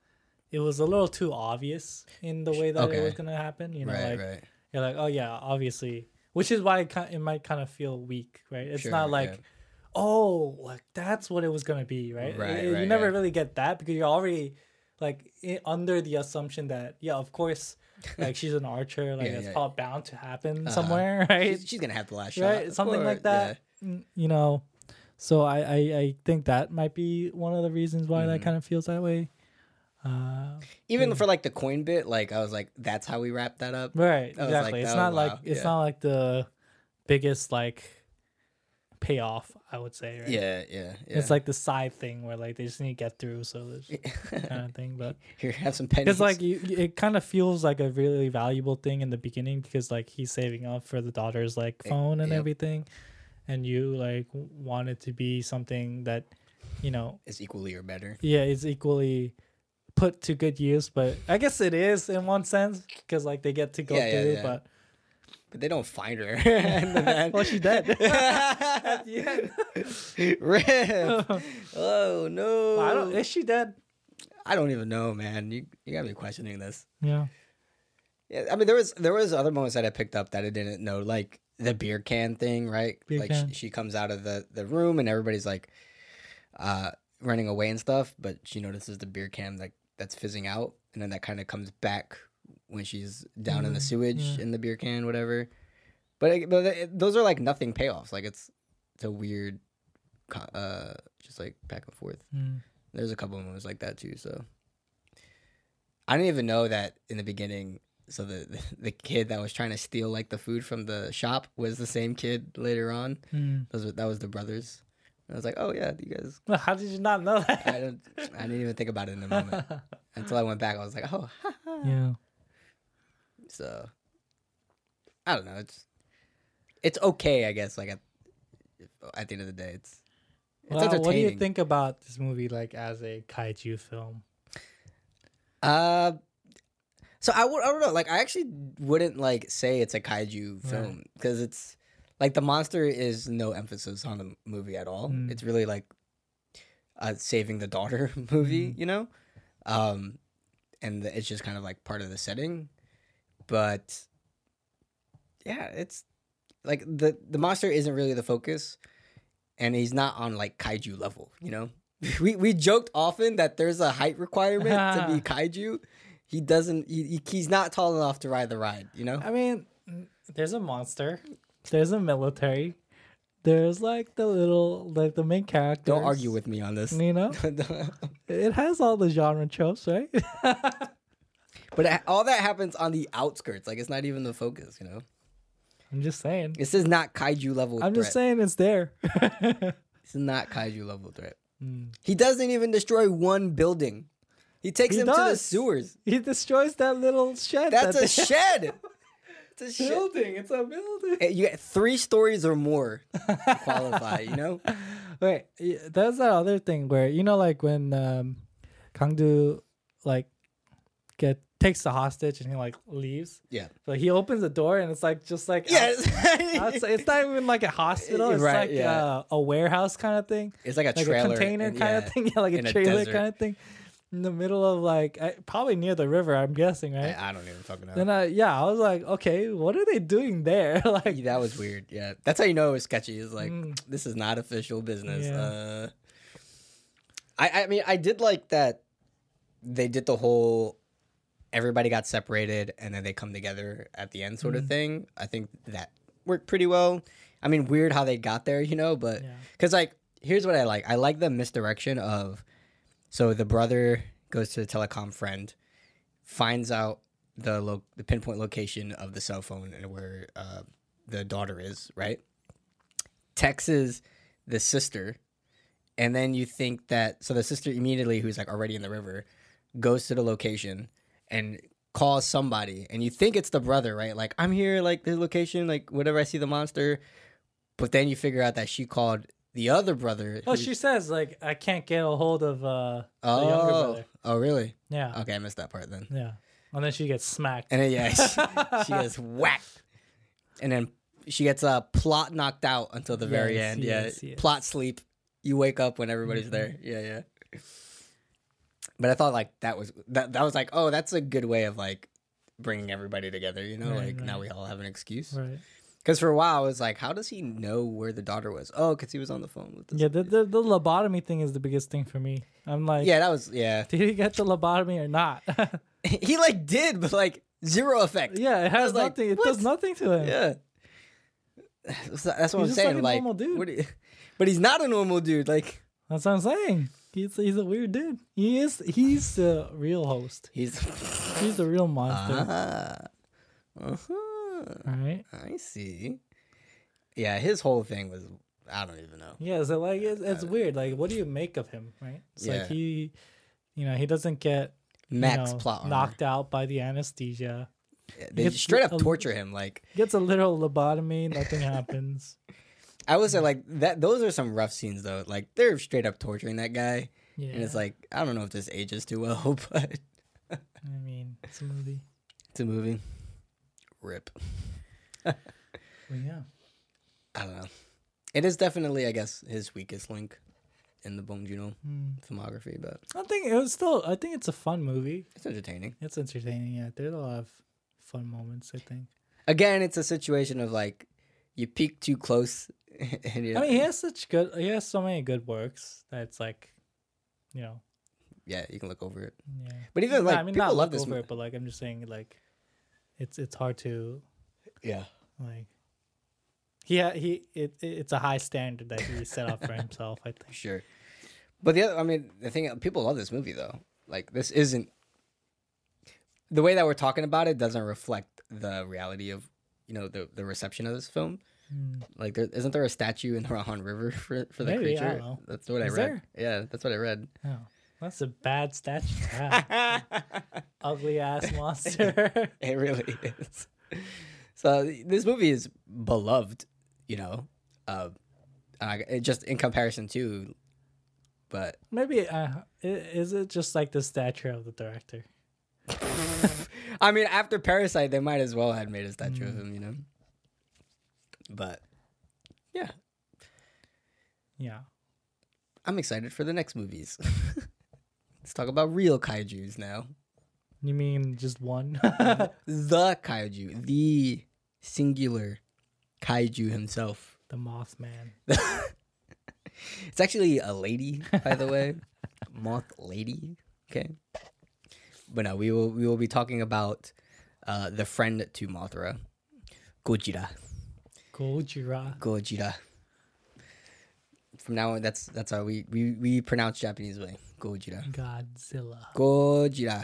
it was a little too obvious in the way that Okay. it was gonna happen. You know, right, like right. you're like, oh yeah, obviously, which is why it, ki- it might kind of feel weak, right? It's Sure, not like, yeah. oh, like that's what it was gonna be, right? Right, It- right, you never yeah. really get that because you're already like i under the assumption that yeah, of course, like she's an archer, like Yeah, it's yeah. probably bound to happen Uh-huh. somewhere, right? She's, she's gonna have the last shot, Right, of something like course, that. Mm, You know, so I, I I think that might be one of the reasons why that Mhm. kind of feels that way. Uh, yeah. Even for like the coin bit, like I was like, that's how we wrap that up. right, I was like, exactly. It's oh, not wow, like it's yeah. not like the biggest like payoff, I would say, right? Yeah, yeah, yeah. It's like the side thing where like they just need to get through, so there's kind of thing. But here, have some pennies. because like you, it kind of feels like a really valuable thing in the beginning because like he's saving up for the daughter's like phone and yep. everything, and you like want it to be something that, you know, it's equally or better. yeah, is equally put to good use. But I guess it is in one sense because like they get to go Yeah, yeah, through, yeah. but But they don't find her. And the man- well, she's dead at the end. Rip. Oh no. Well, I don't, is she dead? I don't even know, man. You you gotta be questioning this. Yeah. Yeah, I mean there was there was other moments that I picked up that I didn't know, like the beer can thing, right? Beer like can. She, she comes out of the, the room and everybody's like uh running away and stuff, but she notices the beer can like that's fizzing out, and then that kind of comes back when she's down in the Mm, sewage yeah. in the beer can, whatever. But, it- but it- those are like nothing payoffs. Like it's it's a weird, co- uh, just like back and forth. Mm. There's a couple of moments like that too. So I didn't even know that in the beginning. So the the kid that was trying to steal like the food from the shop was the same kid later on. Mm. Those were, that was the brothers. And I was like, oh yeah, you guys. Well, how did you not know that? I don't. I didn't even think about it in the moment until I went back. I was like, oh. Yeah. So I don't know. It's it's okay, I guess. Like at at the end of the day, it's it's Well, entertaining. what do you think about this movie, like as a kaiju film? Uh, so I would I don't know. Like I actually wouldn't like say it's a kaiju Right. film because it's like the monster is no emphasis on the movie at all. Mm. It's really like a saving the daughter movie, Mm. you know. Um, and the, it's just kind of like part of the setting, but yeah, it's like the the monster isn't really the focus, and he's not on like kaiju level, you know. We we joked often that there's a height requirement to be kaiju. He doesn't. He, he he's not tall enough to ride the ride, you know. I mean, mm, there's a monster, there's a military, there's like the little, like the main character. Don't argue with me on this. You know, it has all the genre tropes, right? But it- all that happens on the outskirts. Like it's not even the focus, you know. I'm just saying. This is not kaiju level. I'm threat. just saying it's there. This is not kaiju level threat. Mm. He doesn't even destroy one building. He takes He him to the does. sewers. He destroys that little shed. That's that a shed. It's a shed. building. It's a building. Eh, You get three stories or more to qualify, you know? Wait, y- that's that other thing where you know, like when um, Kangdu like get takes the hostage and he like leaves. Yeah. But he opens the door and it's like just like Yes. outs- outside. It's not even like a hospital. It's Right, like yeah. uh, a warehouse kind of thing, It's like a like trailer. a container and- kind yeah, of thing, yeah, like a in a trailer desert. kind of thing, in the middle of like I, probably near the river. I'm guessing, right? I, I don't even fucking know. Then I yeah, I was like, okay, what are they doing there? like that was weird. Yeah. That's how you know it was sketchy. It's like, Mm. this is not official business. Yeah. Uh, I, I mean, I did like that they did the whole everybody got separated and then they come together at the end sort of Mm. thing. I think that worked pretty well. I mean, weird how they got there, you know, but yeah. because like here's what I like. I like the misdirection of so the brother goes to the telecom friend, finds out the lo- the pinpoint location of the cell phone and where uh, the daughter is, right? Texts the sister, and then you think that so the sister immediately, who's like already in the river, goes to the location and calls somebody, and you think it's the brother, right? Like, I'm here, like the location, like whatever, I see the monster. But then you figure out that she called the other brother. Oh, who- she says like I can't get a hold of uh oh, the younger brother. oh, really? Yeah, Okay, I missed that part then. yeah. And then she gets smacked. And then yeah, she, she gets whacked, and then she gets a uh, plot knocked out until the very Yes, end. yes, yeah, yes. plot sleep. You wake up when everybody's Mhm. there. Yeah, yeah. But I thought like that was that that was like, oh, that's a good way of like bringing everybody together, you know? Right, like right. now we all have an excuse. Right. Because for a while I was like, how does he know where the daughter was? Oh, because he was on the phone with this. Yeah, the, the the lobotomy thing is the biggest thing for me. I'm like, Yeah, that was yeah. did he get the lobotomy or not? He like did, but like zero effect. Yeah, it has was like, nothing. It what? does nothing to him. Yeah. That's that's what He's I'm just saying. like a Like, normal dude. what do you- but he's not a normal dude. Like That's what I'm saying. He's he's a weird dude. He is he's the real host. he's He's the real monster. Ah. Uh-huh. Right? I see. Yeah, his whole thing was I don't even know. Yeah, so like it's, it's weird. Like, what do you make of him? Right? It's Yeah. like he, you know, he doesn't get you Max know, plot armor. knocked out by the anesthesia. They gets straight up a- torture him. Like Gets a little lobotomy. Nothing happens. I would say, like that. Those are some rough scenes, though. Like they're straight up torturing that guy, Yeah. and it's like I don't know if this ages too well, but I mean, it's a movie. it's a movie. Rip. Well, yeah. I don't know. It is definitely, I guess, his weakest link in the Bong Joon-ho Hmm. filmography, but I think it was still. I think it's a fun movie. it's entertaining. It's entertaining. Yeah, there's a lot of fun moments. I think. Again, it's a situation of like you peek too close, and you I mean, he has such good. He has so many good works that it's like, you know. yeah, you can look over it. Yeah. But even Nah, like I mean, people not love look this over movie. it, but like I'm just saying, like, it's it's hard to Yeah, like. He ha- he it, it's a high standard that he set up for himself. I think. sure. But the other, I mean, the thing people love this movie though. Like this isn't the way that we're talking about it doesn't reflect the reality of you know the the reception of this film. Hmm. Like, there isn't there a statue in the Rahan River for for the Maybe, I creature? don't know. That's what I Is read. there? Yeah, that's what I read. Oh, that's a bad statue to have. Ugly ass monster. It really is. So this movie is beloved, you know, uh, uh, it just in comparison to, but Maybe uh, i- is it just like the stature of the director? I mean, after Parasite, they might as well have made a statue of Mm. him, you know. But yeah, Yeah. I'm excited for the next movies. Let's talk about real kaiju's now. You mean just one? The kaiju, the singular kaiju himself. The Mothman. It's actually a lady, by the way, moth lady. Okay, but no, we will we will be talking about uh, the friend to Mothra, Gojira. Gojira. Gojira. From now on, that's that's how we we, we pronounce Japanese way. Gojira. Godzilla. Gojira.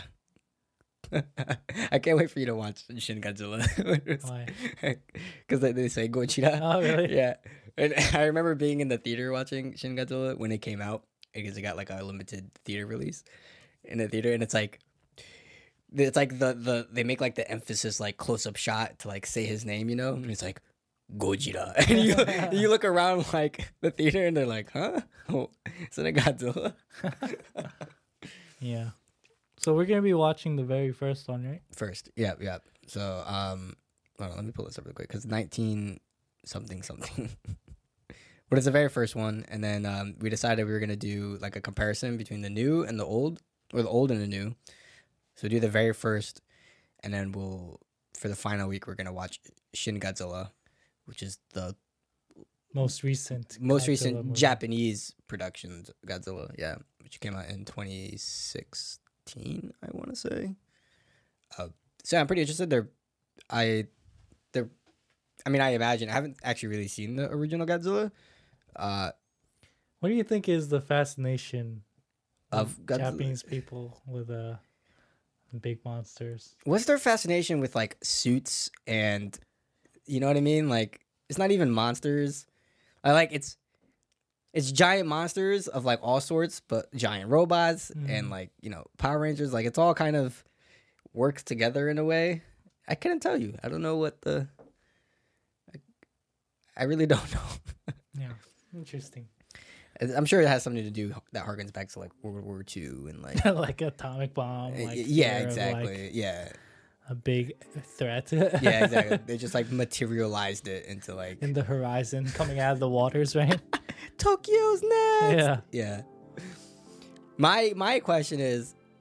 I can't wait for you to watch Shin Godzilla. Why? Because they, they say Gojira. Oh, really? Yeah. And I remember being in the theater watching Shin Godzilla when it came out because it got like a limited theater release in the theater, and it's like it's like the the they make like the emphasis like close up shot to like say his name, you know, and it's like Gojira, and you you look around like the theater and they're like, huh? Oh, isn't it Godzilla? Yeah. So we're gonna be watching the very first one, right? First, yeah, yeah. So um, hold on, let me pull this up real quick because nineteen something something. But it's the very first one, and then um, we decided we were gonna do like a comparison between the new and the old, or the old and the new. So do the very first, and then we'll for the final week we're gonna watch Shin Godzilla, which is the Most recent. most Godzilla recent movie. Japanese production Godzilla, yeah, which came out in twenty sixteen, I want to say. Uh, so I'm pretty interested. They're, I, they're, I mean, I imagine I haven't actually really seen the original Godzilla. Uh, What do you think is the fascination Of Godzilla. Japanese people with uh big monsters? what's their fascination with like suits and, you know what I mean? Like it's not even monsters. I like it's, it's giant monsters of like all sorts, but giant robots Mhm. and like you know Power Rangers. Like it's all kind of works together in a way. I couldn't tell you. I don't know what the. I, I really don't know. Yeah. Interesting. I'm sure it has something to do that harkens back to like World War Two and like. Like atomic bomb. Like yeah, fear of, exactly. like, yeah, a big threat. yeah, exactly. They just like materialized it into like In the horizon, coming out of the waters, right? Tokyo's next. Yeah. Yeah. My my question is,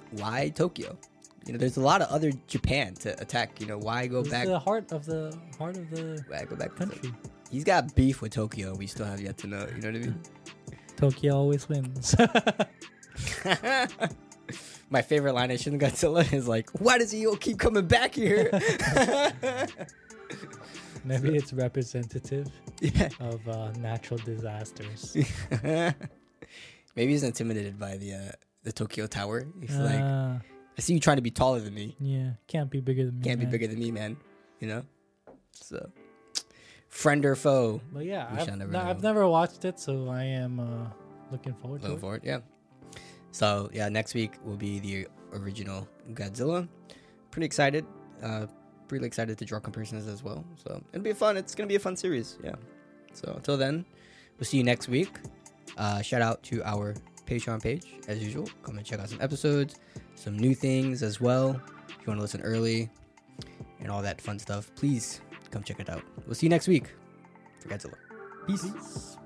why Tokyo? You know, there's a lot of other Japan to attack. You know, why go It's back? the heart of the heart of the Why go back to country. Tokyo? He's got beef with Tokyo. We still have yet to know. You know what I mean? Tokyo always wins. My favorite line of Shin Godzilla is like, "Why does he keep coming back here?" Maybe it's representative Yeah. of uh, natural disasters. Maybe he's intimidated by the uh, the Tokyo Tower. He's like, Uh, "I see you trying to be taller than me. yeah, can't be bigger than me. Can't be man. bigger than me, man." You know. So, friend or foe? But yeah, We I've, shall never no, know. I've never watched it, so I am uh, looking forward to Looking it. forward, yeah. So yeah, next week will be the original Godzilla. Pretty excited. Uh, pretty excited to draw comparisons as well. So it'll be fun. It's gonna be a fun series. Yeah. So until then, we'll see you next week. Uh, shout out to our Patreon page as usual. Come and check out some episodes, some new things as well. If you want to listen early and all that fun stuff, please come check it out. We'll see you next week for Godzilla. Peace. Peace.